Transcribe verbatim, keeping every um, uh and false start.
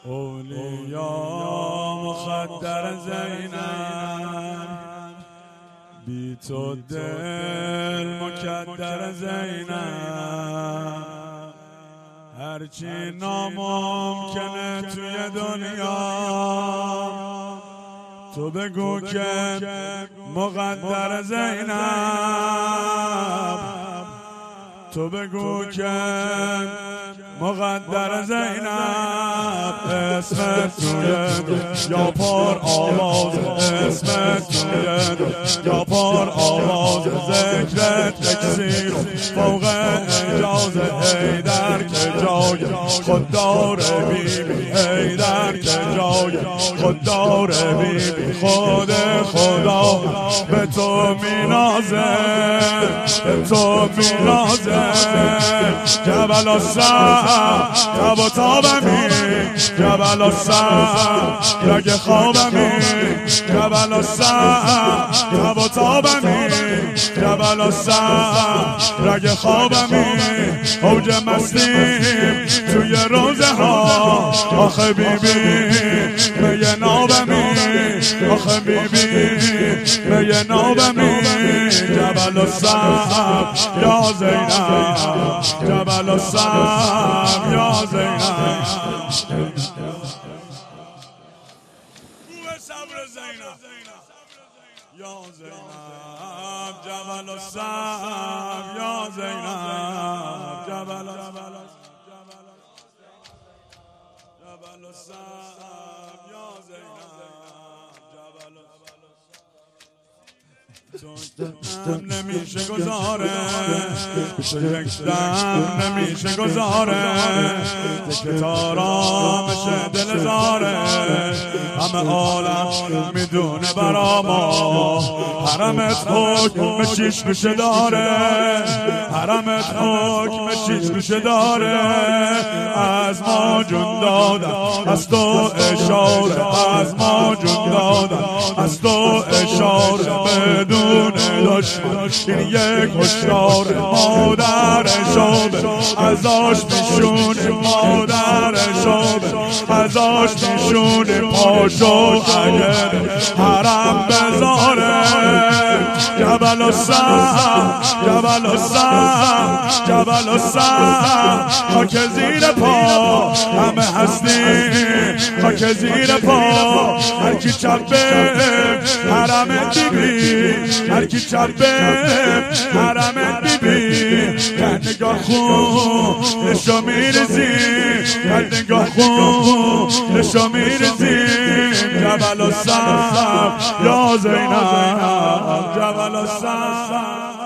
اولیا مخدر زینب، بی تو دل مکدر زینب. هرچی ناممکنه توی دنیا تو بگو که مقدر زینب، تو بگو که مقدر زینب. اسم توی یا پر آواز، اسم توی یا پر آواز. ذکرت اکسیر فوق اجاز. حیدر که جای خود داره بی بی، حیدر که جای خود داره بی بی. خود خدا به تو مینازه، به تو مینازه. جبل السر تب و تابمی، جبل السر رگ خوابمی، جبل السر تب و تابمی، جبل السر رگ خوابمی. اوج مستیم توی روزه ها، آخه بیبی میه نابمی، آخه بیبی میه نابمی. جبل السر یا زینب، جبل السر یا زینب. صبر زینب یا زینب، جبل السر یا زینب، جبل السر جبل السر یا زینب. دم نمیشه گذاره، یک دم نمیشه گذاره. که تارامش دل زاره، همه عالم میدونه برا ما. حرمت حکم شیش گوشه داره، حرمت حکم شیش گوشه داره. از ما جون دادن از تو اشاره، از ما جون دادن از تو اشاره. بدون دشمن این یک هشدار، مادر شده ازاش میشونه، مادر شده ازاش میشونه. پاشو اگر حرم بذاره. جبل السر جبل السر جبل السر. خاک زیر پا همه هستی، خاک زیر پا. هر کی چپه حرم بیبی، هر کی چپه حرم بیبی. در نگاه خون نشو میرزی، در نگاه خون نشو میرزی. جبل السر یا زینب، جبل السر.